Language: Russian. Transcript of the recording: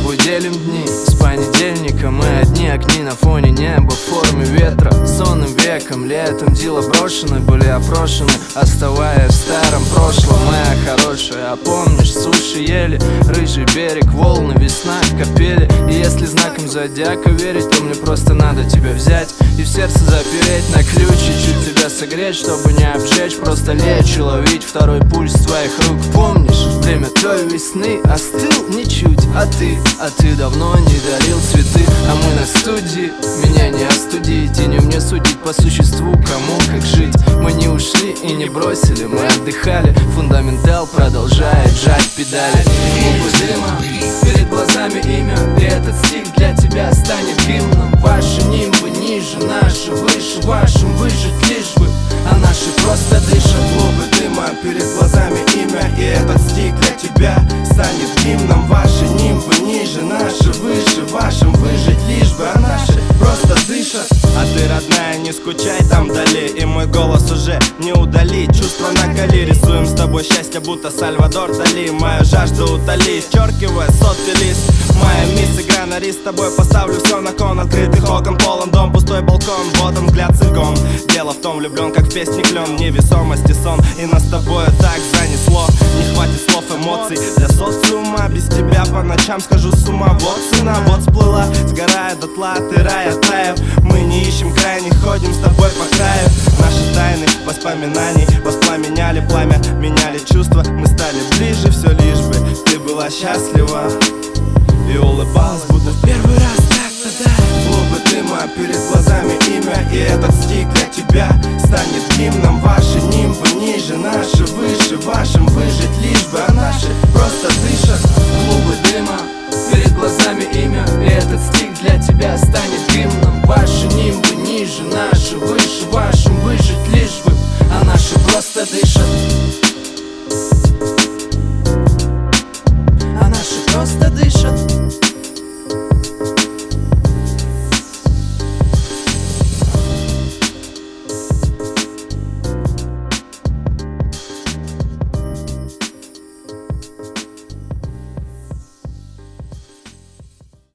тобой делим дни. С понедельника мы одни огни на фоне неба в форме ветра. Сонным веком, летом дела брошены были опрошены, оставаясь в старом прошлом. Моя хорошая, а помнишь, суши ели, рыжий берег, волны, весна, капели. И если знаком зодиака верить, то мне просто надо тебя взять и в сердце запереть на ключ, и чуть тебя согреть, чтобы не обжечь. Просто лечь и ловить второй пульс твоих рук. Помнишь, время той весны остыл ничуть, а ты давно не дарил цветы. А мы на студии, меня не остудить и не мне судить по существу, кому как жить. Мы не ушли и не бросили, мы отдыхали. Фундаментал продолжает жать педали. Клубы дыма, перед глазами имя, и этот стих для тебя станет гимном. Ваши нимбы ниже, наши выше, вашим выжить лишь бы, а наши просто дышат. Клубы дыма, перед глазами имя, и этот стих для тебя станет гимном. Ваши нимбы ниже, наши выше, вашим выжить лишь бы, а наши просто дышат. А ты, родная, не скучай там вдали, и мой голос уже не удалить. Чувства накали, рисуем с тобой счастье, будто Сальвадор Дали. Мою жажду утоли, исчеркивая сотый лист. Моя мисс, игра на риск, с тобой поставлю все на кон. Открытых окон, полон дом, пустой балкон, вот он взгляд целиком. Дело в том, влюблен как в песни клен, невесомости сон, и нас с тобой так занесло. Не хватит слов, эмоций для социума, без тебя по ночам схожу с ума. Вот цена, вот сплыла, сгорая дотла, ты рай оттаяв. Мы не ищем край, не ходим с тобой по краю. Наши тайны воспоминаний воспламеняли пламя, меняли чувства, мы стали ближе, все лишь бы ты была счастлива и улыбалась, будто в первый раз так-то. Клубы дыма, перед глазами имя, и этот стих для тебя станет гимном. Ваши нимбы ниже, наши выше, вашим выжить лишь бы, а наши просто дышат. Клубы дыма, перед глазами имя, и этот стих для тебя станет гимном.